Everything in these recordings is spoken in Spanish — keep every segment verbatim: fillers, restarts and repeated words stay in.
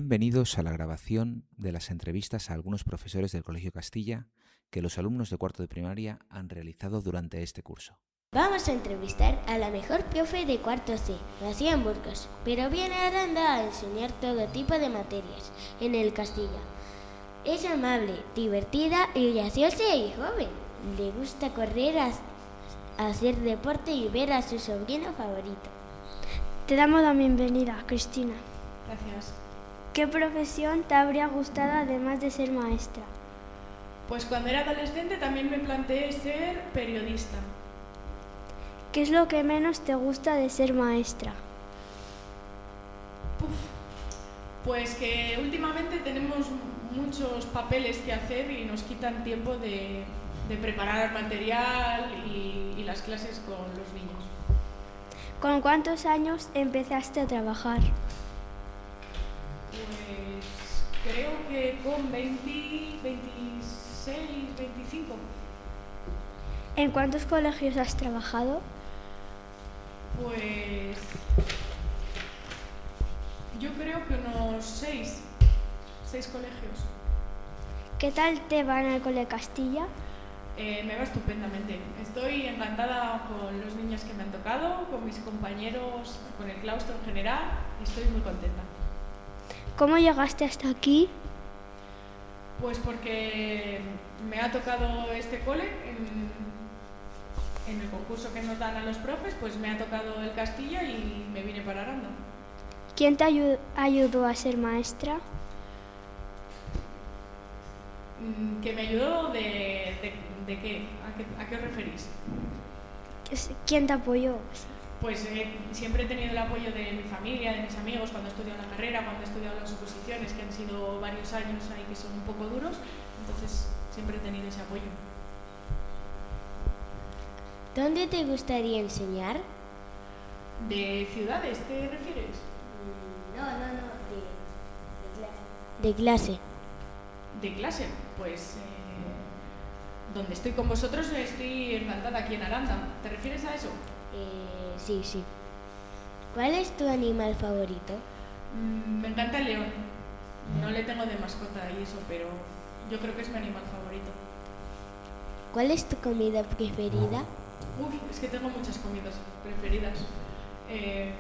Bienvenidos a la grabación de las entrevistas a algunos profesores del Colegio Castilla que los alumnos de cuarto de primaria han realizado durante este curso. Vamos a entrevistar a la mejor profe de cuarto C, nació en Burgos, pero viene a Aranda a enseñar todo tipo de materias en el Castilla. Es amable, divertida y graciosa y joven. Le gusta correr, a, hacer deporte y ver a su sobrino favorito. Te damos la bienvenida, Cristina. Gracias. ¿Qué profesión te habría gustado además de ser maestra? Pues cuando era adolescente también me planteé ser periodista. ¿Qué es lo que menos te gusta de ser maestra? Uf, pues que últimamente tenemos muchos papeles que hacer y nos quitan tiempo de, de preparar material y, y las clases con los niños. ¿Con cuántos años empezaste a trabajar? Pues creo que con veinte, veintiséis, veinticinco. ¿En cuántos colegios has trabajado? Pues yo creo que unos seis, seis colegios. ¿Qué tal te va en el Cole Castilla? Eh, me va estupendamente. Estoy encantada con los niños que me han tocado, con mis compañeros, con el claustro en general y estoy muy contenta. ¿Cómo llegaste hasta aquí? Pues porque me ha tocado este cole en, en el concurso que nos dan a los profes, pues me ha tocado el Castilla y me vine para Aranda. ¿Quién te ayu- ayudó a ser maestra? ¿Que me ayudó de, de, de qué? ¿A qué? ¿A qué os referís? ¿Quién te apoyó? Pues eh, siempre he tenido el apoyo de mi familia, de mis amigos, cuando he estudiado la carrera, cuando he estudiado las oposiciones, que han sido varios años ahí que son un poco duros, entonces siempre he tenido ese apoyo. ¿Dónde te gustaría enseñar? ¿De ciudades te refieres? No, no, no, de, de clase. ¿De clase? Pues eh, donde estoy con vosotros estoy encantada, aquí en Aranda. ¿Te refieres a eso? Eh, sí, sí. ¿Cuál es tu animal favorito? Mm, me encanta el león. No le tengo de mascota y eso, pero yo creo que es mi animal favorito. ¿Cuál es tu comida preferida? Uf, es que tengo muchas comidas preferidas. Eh,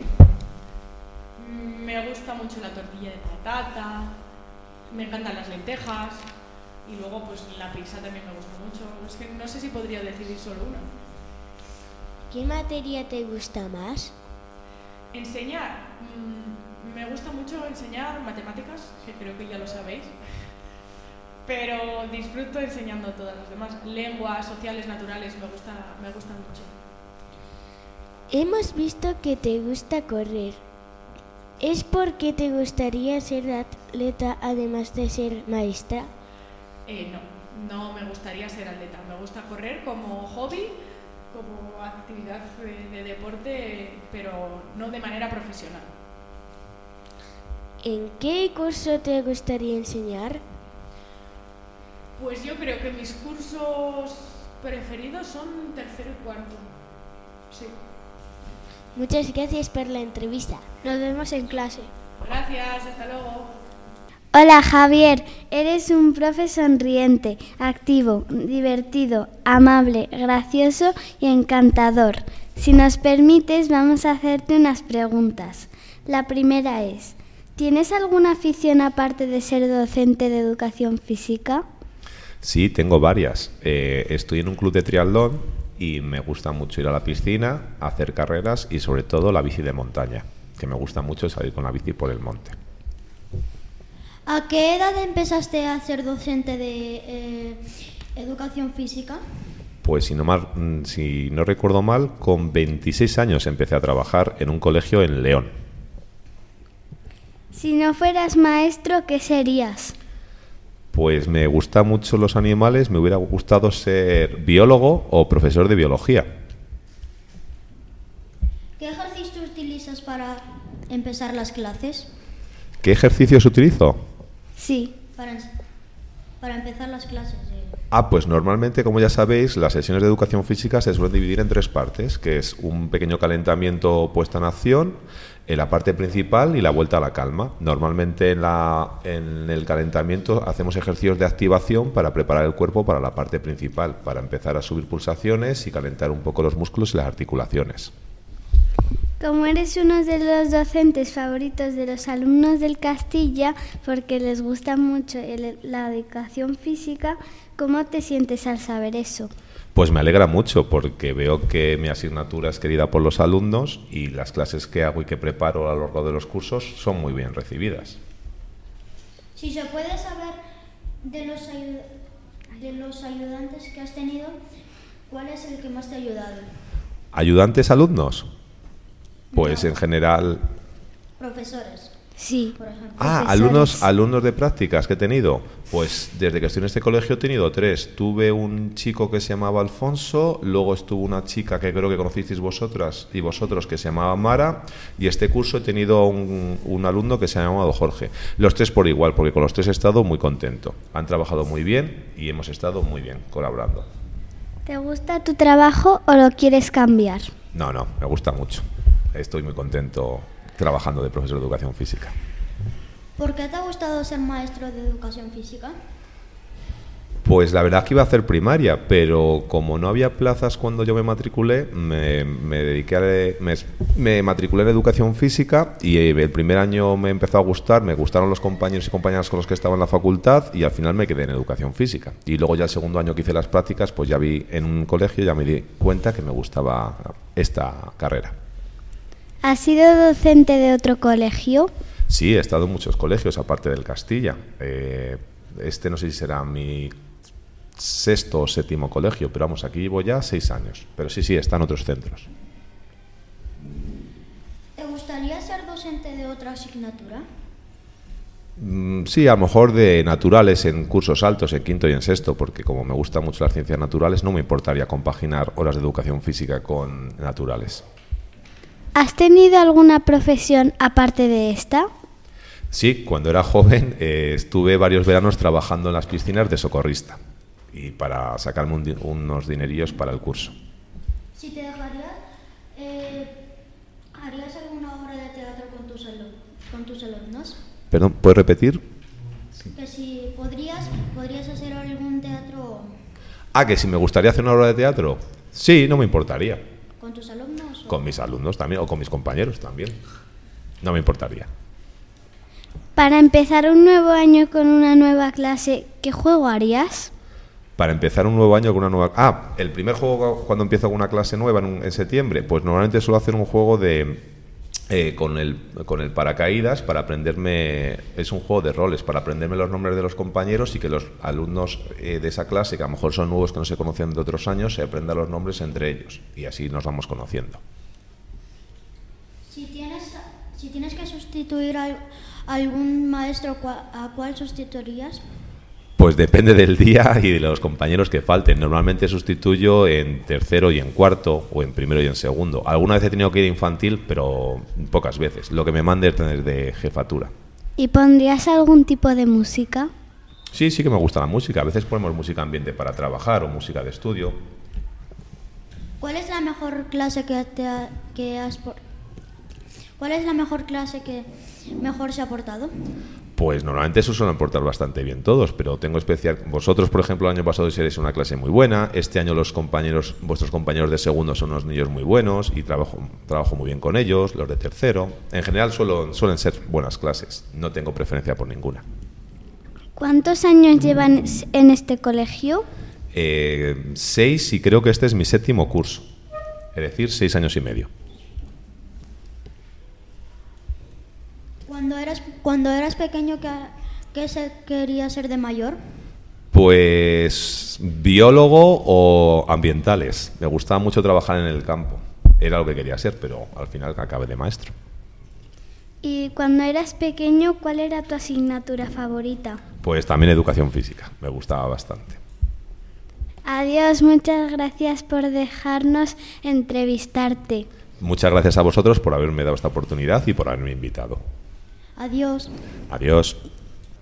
me gusta mucho la tortilla de patata, me encantan las lentejas y luego pues la pizza también me gusta mucho. Es que no sé si podría decidir solo una. ¿Qué materia te gusta más? Enseñar. Mm, me gusta mucho enseñar matemáticas, que creo que ya lo sabéis, pero disfruto enseñando todas las demás. Lenguas, sociales, naturales, me gusta, me gustan mucho. Hemos visto que te gusta correr. ¿Es porque te gustaría ser atleta además de ser maestra? Eh, no, no me gustaría ser atleta. Me gusta correr como hobby, como actividad de deporte, pero no de manera profesional. ¿En qué curso te gustaría enseñar? Pues yo creo que mis cursos preferidos son tercero y cuarto. Sí. Muchas gracias por la entrevista. Nos vemos en clase. Gracias, hasta luego. Hola Javier, eres un profe sonriente, activo, divertido, amable, gracioso y encantador. Si nos permites, vamos a hacerte unas preguntas. La primera es, ¿tienes alguna afición aparte de ser docente de educación física? Sí, tengo varias. Eh, estoy en un club de triatlón y me gusta mucho ir a la piscina, hacer carreras y sobre todo la bici de montaña, que me gusta mucho salir con la bici por el monte. ¿A qué edad empezaste a ser docente de eh, educación física? Pues si no, mal, si no recuerdo mal, con veintiséis años empecé a trabajar en un colegio en León. Si no fueras maestro, ¿qué serías? Pues me gustan mucho los animales, me hubiera gustado ser biólogo o profesor de biología. ¿Qué ejercicio utilizas para empezar las clases? ¿Qué ejercicios utilizo? Sí. Para, para empezar las clases. Eh. Ah, pues normalmente, como ya sabéis, las sesiones de educación física se suelen dividir en tres partes, que es un pequeño calentamiento puesta en acción, en la parte principal y la vuelta a la calma. Normalmente en, la, en el calentamiento hacemos ejercicios de activación para preparar el cuerpo para la parte principal, para empezar a subir pulsaciones y calentar un poco los músculos y las articulaciones. Como eres uno de los docentes favoritos de los alumnos del Castilla, porque les gusta mucho el, la educación física, ¿cómo te sientes al saber eso? Pues me alegra mucho porque veo que mi asignatura es querida por los alumnos y las clases que hago y que preparo a lo largo de los cursos son muy bien recibidas. Si se puede saber de los, ayu- de los ayudantes que has tenido, ¿cuál es el que más te ha ayudado? ¿Ayudantes alumnos? Pues No. en general... Profesores. Sí. Por ejemplo. Ah, Profesores. alumnos, alumnos de prácticas que he tenido. Pues desde que estoy en este colegio he tenido tres. Tuve un chico que se llamaba Alfonso, luego estuvo una chica que creo que conocisteis vosotras y vosotros que se llamaba Mara, y este curso he tenido un, un alumno que se ha llamado Jorge. Los tres por igual, porque con los tres he estado muy contento. Han trabajado muy bien y hemos estado muy bien colaborando. ¿Te gusta tu trabajo o lo quieres cambiar? No, no, me gusta mucho. Estoy muy contento trabajando de profesor de educación física. ¿Por qué te ha gustado ser maestro de educación física? Pues la verdad que iba a hacer primaria, pero como no había plazas cuando yo me matriculé, me, me dediqué a, me, me matriculé en educación física y el primer año me empezó a gustar, me gustaron los compañeros y compañeras con los que estaba en la facultad y al final me quedé en educación física. Y luego ya el segundo año que hice las prácticas, pues ya vi en un colegio, ya me di cuenta que me gustaba esta carrera. ¿Has sido docente de otro colegio? Sí, he estado en muchos colegios, aparte del Castilla. Eh, este no sé si será mi sexto o séptimo colegio, pero vamos, aquí llevo ya seis años. Pero sí, sí, están otros centros. ¿Te gustaría ser docente de otra asignatura? Mm, sí, a lo mejor de naturales en cursos altos, en quinto y en sexto, porque como me gustan mucho las ciencias naturales, no me importaría compaginar horas de educación física con naturales. ¿Has tenido alguna profesión aparte de esta? Sí, cuando era joven eh, estuve varios veranos trabajando en las piscinas de socorrista y para sacarme un di- unos dinerillos para el curso. Si te dejarías, eh, ¿harías alguna obra de teatro con tus, alu- con tus alumnos? Perdón, ¿puedes repetir? Que si podrías, podrías hacer algún teatro Ah, que si me gustaría hacer una obra de teatro. Sí, no me importaría. con tus alumnos. o- Con mis alumnos también, o con mis compañeros también. No me importaría. Para empezar un nuevo año con una nueva clase, ¿qué juego harías? Para empezar un nuevo año con una nueva... Ah, el primer juego cuando empiezo con una clase nueva en, un- en septiembre, pues normalmente suelo hacer un juego de... eh, con, el, con el paracaídas para aprenderme... Es un juego de roles, para aprenderme los nombres de los compañeros y que los alumnos eh, de esa clase, que a lo mejor son nuevos que no se conocían de otros años, se aprendan los nombres entre ellos y así nos vamos conociendo. Si tienes, si tienes que sustituir a algún maestro, ¿cuál- ¿a cuál sustituirías? Pues depende del día y de los compañeros que falten. Normalmente sustituyo en tercero y en cuarto, o en primero y en segundo. Alguna vez he tenido que ir a infantil, pero pocas veces. Lo que me mande es tener de jefatura. ¿Y pondrías algún tipo de música? Sí, sí que me gusta la música. A veces ponemos música ambiente para trabajar o música de estudio. ¿Cuál es la mejor clase que, te ha- que has por- ¿Cuál es la mejor clase que mejor se ha portado? Pues normalmente eso suelen portar bastante bien todos, pero tengo especial... Vosotros, por ejemplo, el año pasado hicierais una clase muy buena. Este año los compañeros, vuestros compañeros de segundo son unos niños muy buenos y trabajo, trabajo muy bien con ellos, los de tercero. En general suelo- suelen ser buenas clases. No tengo preferencia por ninguna. ¿Cuántos años llevan en este colegio? Eh, seis y creo que este es mi séptimo curso. Es decir, seis años y medio. Cuando eras, cuando eras pequeño, ¿qué, qué se quería ser de mayor? Pues biólogo o ambientales. Me gustaba mucho trabajar en el campo. Era lo que quería ser, pero al final acabé de maestro. Y cuando eras pequeño, ¿cuál era tu asignatura favorita? Pues también educación física. Me gustaba bastante. Adiós, muchas gracias por dejarnos entrevistarte. Muchas gracias a vosotros por haberme dado esta oportunidad y por haberme invitado. Adiós. Adiós.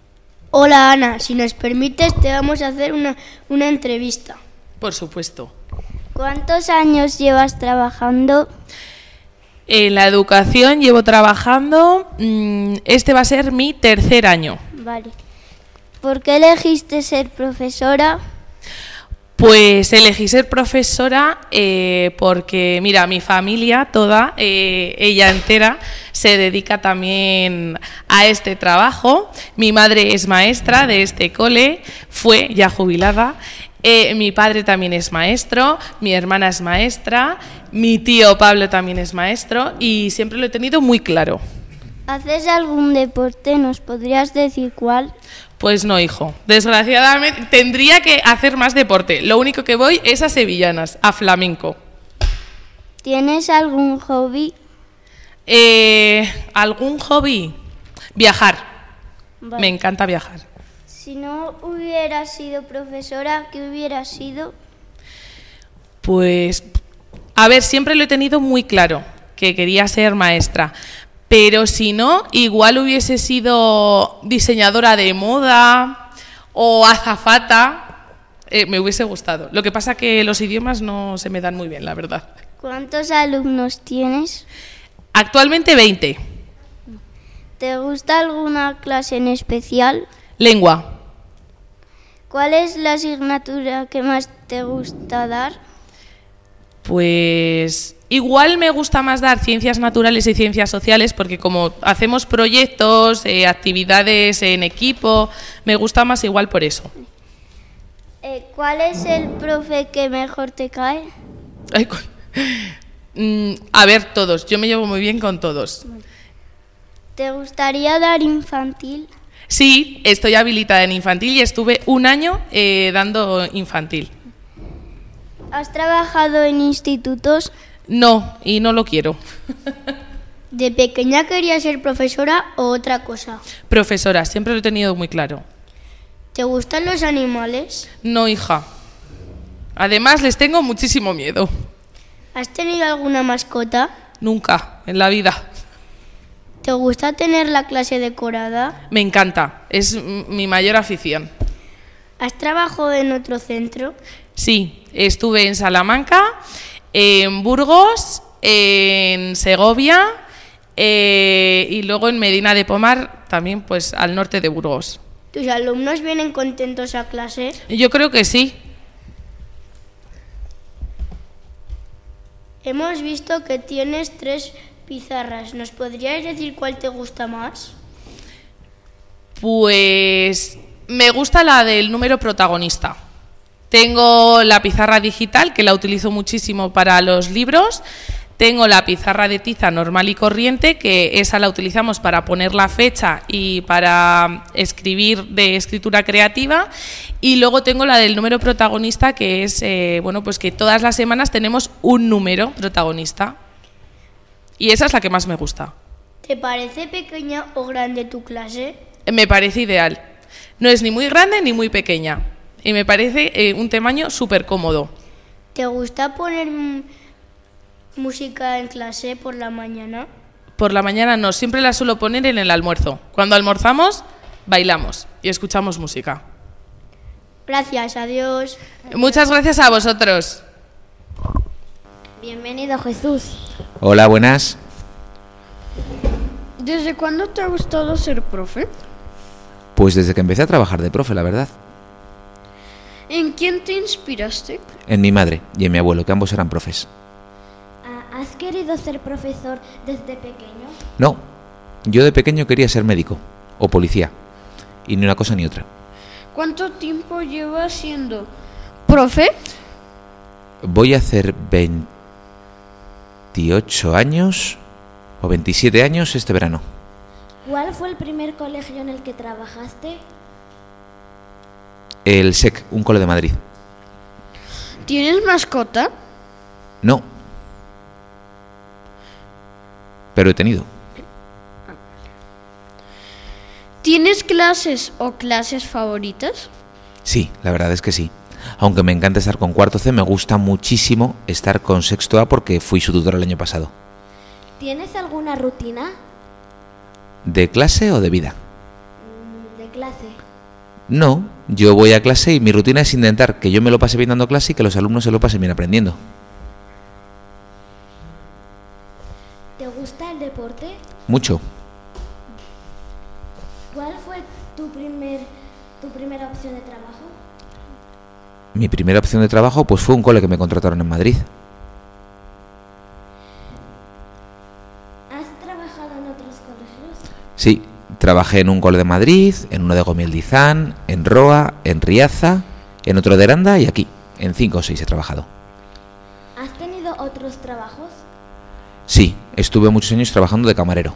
Hola Ana, si nos permites te vamos a hacer una, una entrevista. Por supuesto. ¿Cuántos años llevas trabajando? En la educación llevo trabajando, este va a ser mi tercer año. Vale. ¿Por qué elegiste ser profesora? Pues elegí ser profesora eh, porque, mira, mi familia toda, eh, ella entera, se dedica también a este trabajo. Mi madre es maestra de este cole, fue ya jubilada. Eh, mi padre también es maestro, mi hermana es maestra, mi tío Pablo también es maestro y siempre lo he tenido muy claro. ¿Haces algún deporte? ¿Nos podrías decir cuál? Pues no, hijo. Desgraciadamente tendría que hacer más deporte. Lo único que voy es a sevillanas, a flamenco. ¿Tienes algún hobby? Eh, ¿Algún hobby? Viajar. Vale. Me encanta viajar. Si no hubieras sido profesora, ¿qué hubieras sido? Pues, a ver, siempre lo he tenido muy claro, que quería ser maestra. Pero si no, igual hubiese sido diseñadora de moda o azafata, eh, me hubiese gustado. Lo que pasa que los idiomas no se me dan muy bien, la verdad. ¿Cuántos alumnos tienes? Actualmente veinte. ¿Te gusta alguna clase en especial? Lengua. ¿Cuál es la asignatura que más te gusta dar? Pues igual me gusta más dar ciencias naturales y ciencias sociales porque como hacemos proyectos, eh, actividades en equipo, me gusta más igual por eso. Eh, ¿Cuál es el profe que mejor te cae? Ay, cu- mm, a ver, todos. Yo me llevo muy bien con todos. ¿Te gustaría dar infantil? Sí, estoy habilitada en infantil y estuve un año eh, dando infantil. ¿Has trabajado en institutos? No, y no lo quiero. ¿De pequeña querías ser profesora o otra cosa? Profesora, siempre lo he tenido muy claro. ¿Te gustan los animales? No, hija. Además, les tengo muchísimo miedo. ¿Has tenido alguna mascota? Nunca, en la vida. ¿Te gusta tener la clase decorada? Me encanta, es m- mi mayor afición. ¿Has trabajado en otro centro? Sí, estuve en Salamanca, en Burgos, en Segovia eh, y luego en Medina de Pomar, también pues al norte de Burgos. ¿Tus alumnos vienen contentos a clase? Yo creo que sí. Hemos visto que tienes tres pizarras. ¿Nos podrías decir cuál te gusta más? Pues me gusta la del número protagonista. Tengo la pizarra digital, que la utilizo muchísimo para los libros. Tengo la pizarra de tiza normal y corriente, que esa la utilizamos para poner la fecha y para escribir de escritura creativa. Y luego tengo la del número protagonista, que es, eh, bueno, pues que todas las semanas tenemos un número protagonista. Y esa es la que más me gusta. ¿Te parece pequeña o grande tu clase? Me parece ideal. No es ni muy grande ni muy pequeña. Y me parece eh, un tamaño súper cómodo. ¿Te gusta poner m- música en clase por la mañana? Por la mañana no, siempre la suelo poner en el almuerzo. Cuando almorzamos, bailamos y escuchamos música. Gracias, adiós. Muchas gracias a vosotros. Bienvenido, Jesús. Hola, buenas. ¿Desde cuándo te ha gustado ser profe? Pues desde que empecé a trabajar de profe, la verdad. ¿En quién te inspiraste? En mi madre y en mi abuelo, que ambos eran profes. ¿Has querido ser profesor desde pequeño? No, yo de pequeño quería ser médico o policía. Y ni una cosa ni otra. ¿Cuánto tiempo llevas siendo profe? Voy a hacer veintiocho años o veintisiete años este verano. ¿Cuál fue el primer colegio en el que trabajaste? El S E C, un cole de Madrid. ¿Tienes mascota? No. Pero he tenido. ¿Tienes clases o clases favoritas? Sí, la verdad es que sí. Aunque me encanta estar con cuarto C, me gusta muchísimo estar con sexto A porque fui su tutor el año pasado. ¿Tienes alguna rutina? ¿De clase o de vida? De clase. No, yo voy a clase y mi rutina es intentar que yo me lo pase bien dando clase y que los alumnos se lo pasen bien aprendiendo. ¿Te gusta el deporte? Mucho. ¿Cuál fue tu, primer, tu primera opción de trabajo? Mi primera opción de trabajo pues fue un cole que me contrataron en Madrid. ¿Has trabajado en otros colegios? Sí, trabajé en un cole de Madrid, en uno de Gomiel-Dizán, en Roa, en Riaza, en otro de Aranda y aquí. En cinco o seis he trabajado. ¿Has tenido otros trabajos? Sí, estuve muchos años trabajando de camarero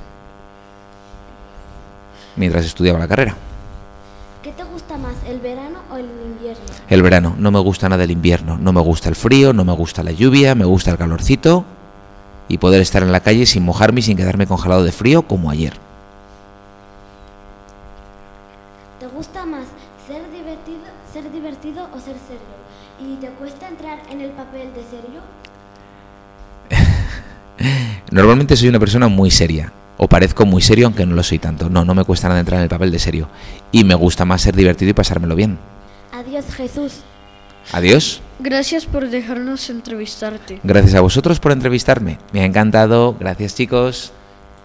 mientras estudiaba la carrera. ¿Qué te gusta más, el verano o el invierno? El verano, no me gusta nada el invierno, no me gusta el frío, no me gusta la lluvia, me gusta el calorcito y poder estar en la calle sin mojarme y sin quedarme congelado de frío como ayer. ¿Te gusta más ser divertido, ser divertido o ser serio? ¿Y te cuesta entrar en el papel de serio? Normalmente soy una persona muy seria, o parezco muy serio aunque no lo soy tanto. No, no me cuesta nada entrar en el papel de serio. Y me gusta más ser divertido y pasármelo bien. Adiós, Jesús. Adiós. Gracias por dejarnos entrevistarte. Gracias a vosotros por entrevistarme. Me ha encantado. Gracias, chicos.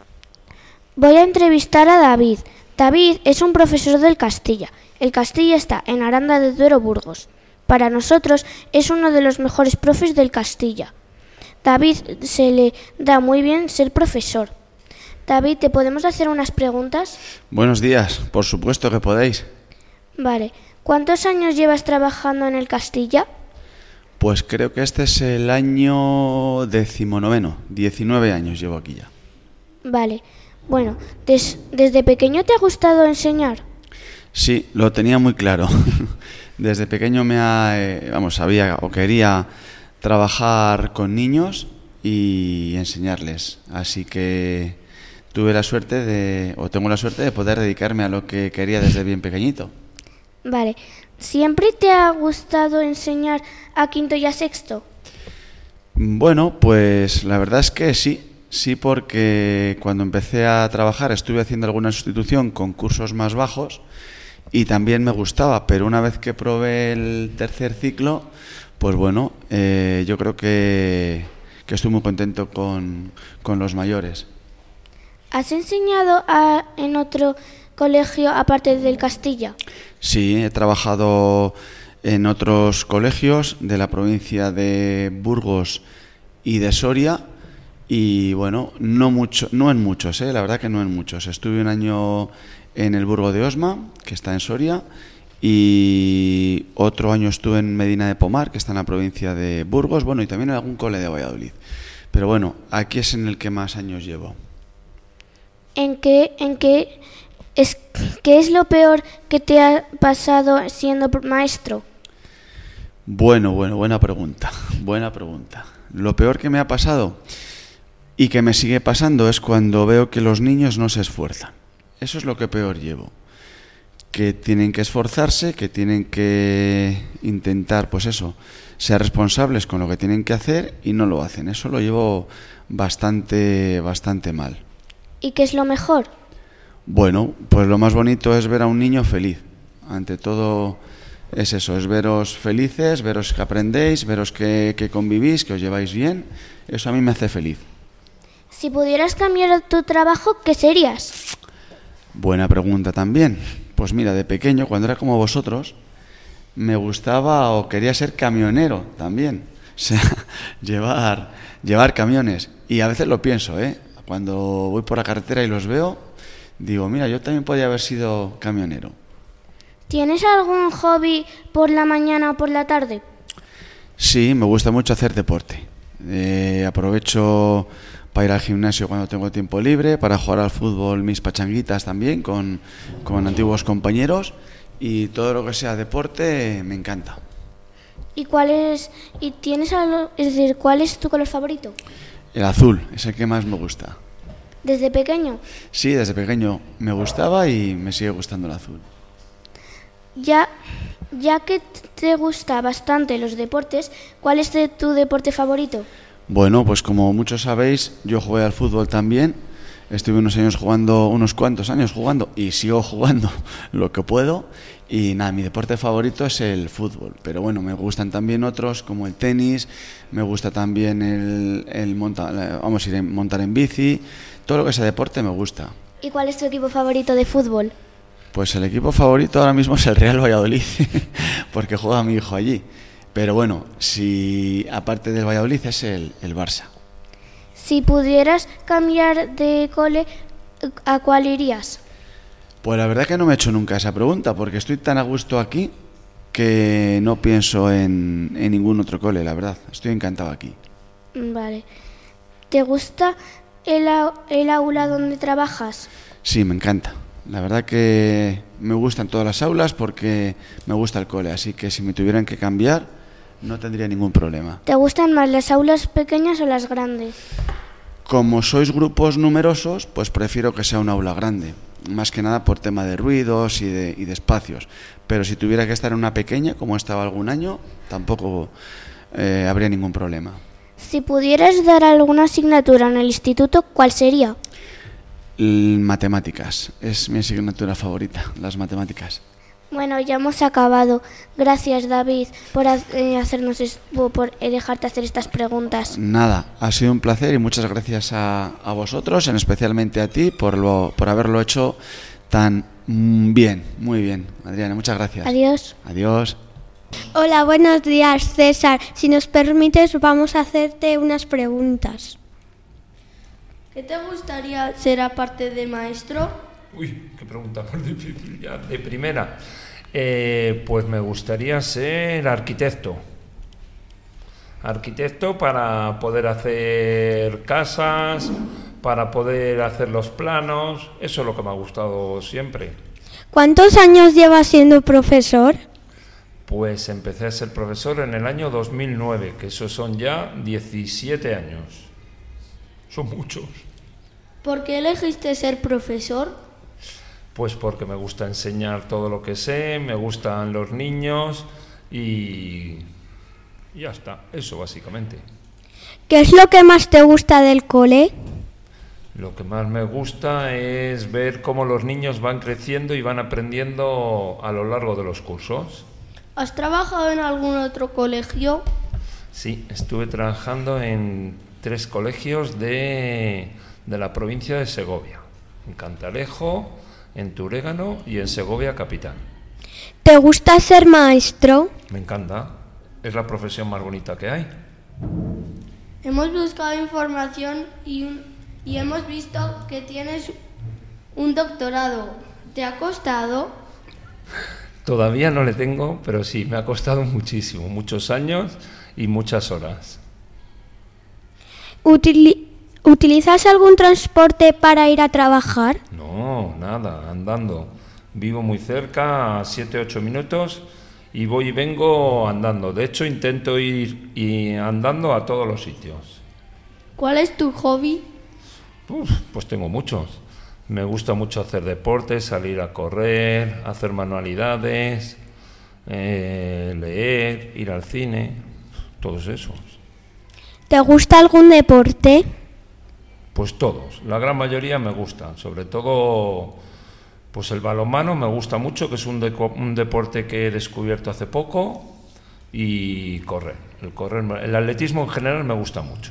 Voy a entrevistar a David. David es un profesor del Castilla. El Castilla está en Aranda de Duero, Burgos. Para nosotros es uno de los mejores profes del Castilla. David se le da muy bien ser profesor. David, ¿te podemos hacer unas preguntas? Buenos días, por supuesto que podéis. Vale. ¿Cuántos años llevas trabajando en el Castilla? Pues creo que este es el año decimonoveno. diecinueve años llevo aquí ya. Vale. Bueno, des- ¿desde pequeño te ha gustado enseñar? Sí, lo tenía muy claro. Desde pequeño me ha, eh, vamos, sabía o quería trabajar con niños y enseñarles. Así que tuve la suerte de, o tengo la suerte de poder dedicarme a lo que quería desde bien pequeñito. Vale. ¿Siempre te ha gustado enseñar a quinto y a sexto? Bueno, pues la verdad es que sí. Sí, porque cuando empecé a trabajar estuve haciendo alguna sustitución con cursos más bajos y también me gustaba, pero una vez que probé el tercer ciclo, pues bueno, eh, yo creo que, que estoy muy contento con, con los mayores. ¿Has enseñado a, en otro colegio aparte del Castilla? Sí, he trabajado en otros colegios de la provincia de Burgos y de Soria y bueno, no mucho, no en muchos, ¿eh? La verdad que no en muchos. Estuve un año en el Burgo de Osma, que está en Soria, y otro año estuve en Medina de Pomar, que está en la provincia de Burgos, bueno, y también en algún cole de Valladolid. Pero bueno, aquí es en el que más años llevo. ¿En qué, en qué es, qué es lo peor que te ha pasado siendo maestro? Bueno, bueno, buena pregunta, buena pregunta. Lo peor que me ha pasado y que me sigue pasando es cuando veo que los niños no se esfuerzan. Eso es lo que peor llevo. Que tienen que esforzarse, que tienen que intentar, pues eso, ser responsables con lo que tienen que hacer y no lo hacen. Eso lo llevo bastante, bastante mal. ¿Y qué es lo mejor? Bueno, pues lo más bonito es ver a un niño feliz. Ante todo es eso, es veros felices, veros que aprendéis, veros que, que convivís, que os lleváis bien. Eso a mí me hace feliz. Si pudieras cambiar tu trabajo, ¿qué serías? Buena pregunta también. Pues mira, de pequeño, cuando era como vosotros, me gustaba o quería ser camionero también. O sea, llevar, llevar camiones. Y a veces lo pienso, ¿eh? Cuando voy por la carretera y los veo, digo, mira, yo también podía haber sido camionero. ¿Tienes algún hobby por la mañana o por la tarde? Sí, me gusta mucho hacer deporte. Eh, aprovecho para ir al gimnasio cuando tengo tiempo libre, para jugar al fútbol mis pachanguitas también con, con antiguos compañeros y todo lo que sea deporte me encanta. ¿Y cuál es, y tienes algo, es decir, cuál es tu color favorito? El azul es el que más me gusta. ¿Desde pequeño? Sí, desde pequeño me gustaba y me sigue gustando el azul. Ya, ya que te gusta bastante los deportes, ¿cuál es de tu deporte favorito? Bueno, pues como muchos sabéis, yo jugué al fútbol también Estuve unos años jugando, unos cuantos años jugando y sigo jugando lo que puedo. Y nada, mi deporte favorito es el fútbol, pero bueno, me gustan también otros como el tenis, me gusta también el, el monta, vamos a ir a montar en bici, todo lo que sea deporte me gusta. ¿Y cuál es tu equipo favorito de fútbol? Pues el equipo favorito ahora mismo es el Real Valladolid, porque juega mi hijo allí. Pero bueno, si aparte del Valladolid es el, el Barça. Si pudieras cambiar de cole, ¿a cuál irías? Pues la verdad que no me he hecho nunca esa pregunta, porque estoy tan a gusto aquí que no pienso en, en ningún otro cole, la verdad. Estoy encantado aquí. Vale. ¿Te gusta el, el aula donde trabajas? Sí, me encanta. La verdad que me gustan todas las aulas porque me gusta el cole, así que si me tuvieran que cambiar no tendría ningún problema. ¿Te gustan más las aulas pequeñas o las grandes? Como sois grupos numerosos, pues prefiero que sea una aula grande. Más que nada por tema de ruidos y de, y de espacios. Pero si tuviera que estar en una pequeña, como estaba algún año, tampoco eh, habría ningún problema. Si pudieras dar alguna asignatura en el instituto, ¿cuál sería? L- matemáticas. Es mi asignatura favorita, las matemáticas. Bueno, ya hemos acabado. Gracias, David, por eh, hacernos es- por eh, dejarte hacer estas preguntas. Nada, ha sido un placer y muchas gracias a, a vosotros, en especialmente a ti, por, lo, por haberlo hecho tan mm, bien, muy bien. Adriana, muchas gracias. Adiós. Adiós. Hola, buenos días, César. Si nos permites, vamos a hacerte unas preguntas. ¿Qué te gustaría ser aparte de maestro? Uy, qué pregunta más difícil ya, de primera. Eh, pues me gustaría ser arquitecto. Arquitecto para poder hacer casas, para poder hacer los planos. Eso es lo que me ha gustado siempre. ¿Cuántos años llevas siendo profesor? Pues empecé a ser profesor en el año dos mil nueve, que esos son ya diecisiete años. Son muchos. ¿Por qué elegiste ser profesor? Pues porque me gusta enseñar todo lo que sé, me gustan los niños y ya está, eso básicamente. ¿Qué es lo que más te gusta del cole? Lo que más me gusta es ver cómo los niños van creciendo y van aprendiendo a lo largo de los cursos. ¿Has trabajado en algún otro colegio? Sí, estuve trabajando en tres colegios de, de la provincia de Segovia, en Cantalejo, en Turégano y en Segovia capital. ¿Te gusta ser maestro? Me encanta, es la profesión más bonita que hay. Hemos buscado información y, un, y hemos visto que tienes un doctorado. ¿Te ha costado? Todavía no le tengo, pero sí, me ha costado muchísimo, muchos años y muchas horas. Utili- ¿Utilizas algún transporte para ir a trabajar? No, nada, andando. Vivo muy cerca, a siete ocho minutos, y voy y vengo andando. De hecho, intento ir y andando a todos los sitios. ¿Cuál es tu hobby? Uf, pues tengo muchos. Me gusta mucho hacer deporte, salir a correr, hacer manualidades, eh, leer, ir al cine, todos esos. ¿Te gusta algún deporte? Pues todos, la gran mayoría me gustan, sobre todo pues el balonmano me gusta mucho, que es un, deco- un deporte que he descubierto hace poco, y correr, el correr, el atletismo en general me gusta mucho.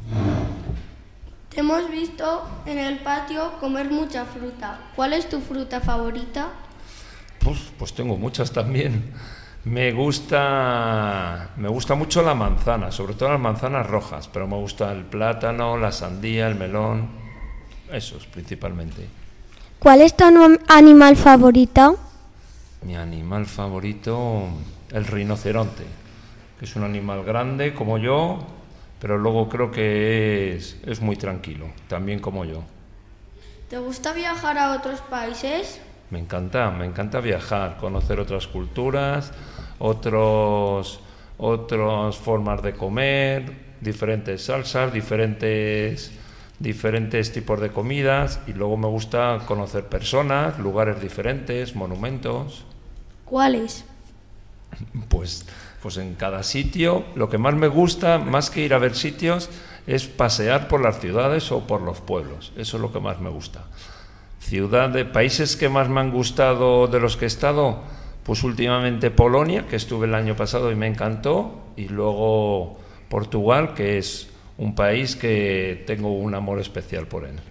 Te hemos visto en el patio comer mucha fruta. ¿Cuál es tu fruta favorita? Pues, pues tengo muchas también. Me gusta, me gusta mucho la manzana, sobre todo las manzanas rojas, pero me gusta el plátano, la sandía, el melón, esos principalmente. ¿Cuál es tu anu- animal favorito? Mi animal favorito, el rinoceronte, que es un animal grande como yo, pero luego creo que es, es muy tranquilo, también como yo. ¿Te gusta viajar a otros países? Me encanta, me encanta viajar, conocer otras culturas, otros, otras formas de comer, diferentes salsas, diferentes, diferentes tipos de comidas, y luego me gusta conocer personas, lugares diferentes, monumentos. ¿Cuáles? Pues, pues en cada sitio, lo que más me gusta, más que ir a ver sitios, es pasear por las ciudades o por los pueblos. Eso es lo que más me gusta. Ciudad de países que más me han gustado de los que he estado, pues últimamente Polonia, que estuve el año pasado y me encantó, y luego Portugal, que es un país que tengo un amor especial por él.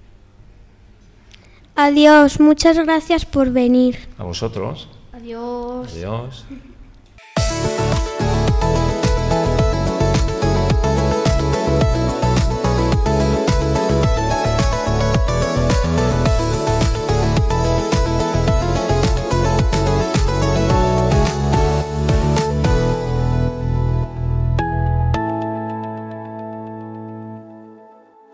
Adiós, muchas gracias por venir. A vosotros. Adiós. Adiós.